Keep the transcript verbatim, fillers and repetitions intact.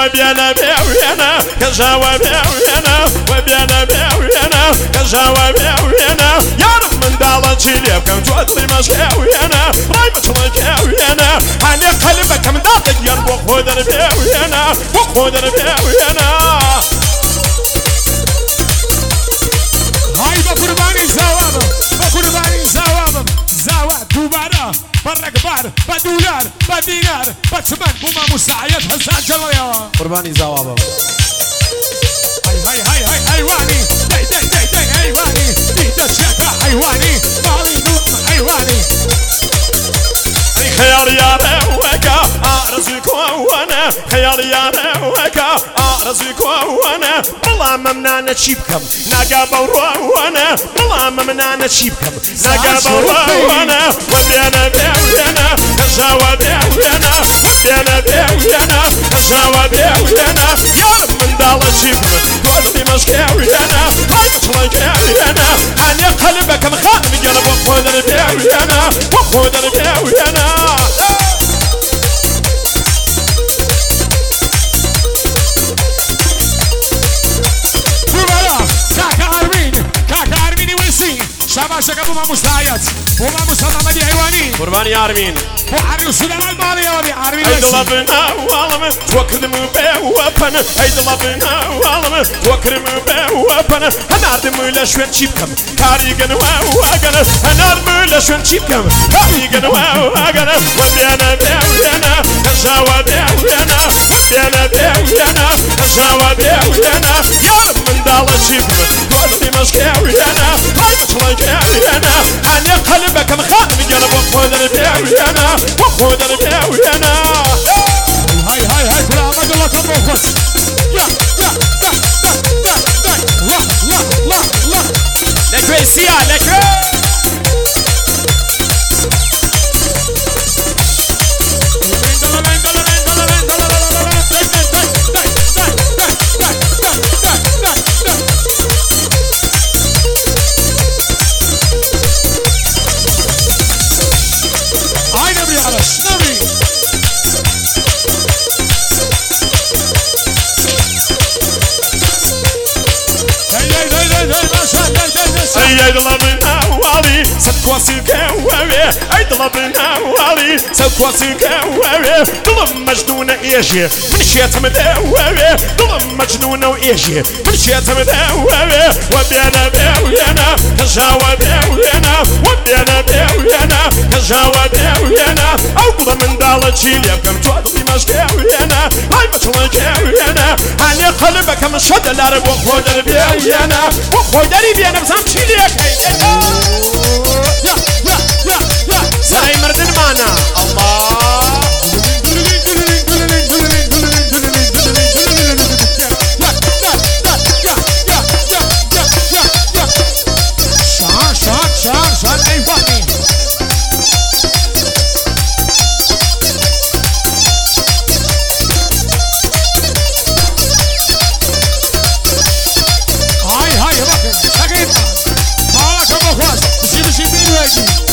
وبيانا بيانا كجاوا بيانا وبيانا بيانا كجاوا بيانا يا رب من دالة جيلي كم جودري مشكاويانا راي مشلكاويانا هاني قلبك من دالة يربو خودر بيانا وخودر بيانا هاي بقرباني زوابم بقرباني زوابم زواب دوباره بالرقبار بدولار بدينار بتمن بوما مساعية هزار جلويا قرباني زوابم هاي هاي هاي هاي حيواني دي دي دي دي حيواني دي دشيكا حيواني مالي دوم حيواني خيال يا روكا أرزق وانا خيال يا روكا أرزق وانا بلا ممنا نشيبكم نجابوا وانا بلا ممنا نشيبكم نجابوا وانا وبيانا بيانا كجاوا بيانا وبيانا بيانا كجاوا بيانا يا رب من دال جيبكم قولي مشكاويانا هاي مشلكاويانا أنا قلبك مخانم يلا وخودر بيانا وخودر بيانا شباشك بوما مساعد بوما مساعد مدي حيواني قرباني عارمين بو عربي السودان المالي يا ولي عربي هيد لبنا والم توكرم بوابن هيد لبنا والم توكرم بوابن هنار دمولا شوين شيبكم كاريغن واغن هنار دمولا شوين شيبكم كاريغن واغن وبيانا بيانا كجاوا بيانا وبيانا بيانا كجاوا بيانا يا رب من دال شيبكم قولي مشكاويانا هاي مشلكاويانا انا قلبك مخانم يلا وخودر بيانا وخودر بيانا هاي هاي هاي كل عواد الله كبوكس يا يا يا يا يا لا لا لا لا لكوي سيا لكوي أيد لبنا والي سكواسي كواري أيد لبنا والي سكواسي كواري ظلم مجنون إيجي مشيت مدواري ظلم مجنون وإيجي مشيت مدواري وبيانا بيانا كجاوا بيانا وبيانا بيانا كجاوا بيانا أقول من دالة جيلي كم تودي مشكاويانا هاي مشلكاويانا هاني قلبك مشهد العرب وخودر بيانا وخودر بيانا بسام شيلي يا يا يا يا سراي مردن معنا الله شعر شعر شعر شعر حيواني هاي هاي بقى سكينة مالك أبو خاص جيب شي بيني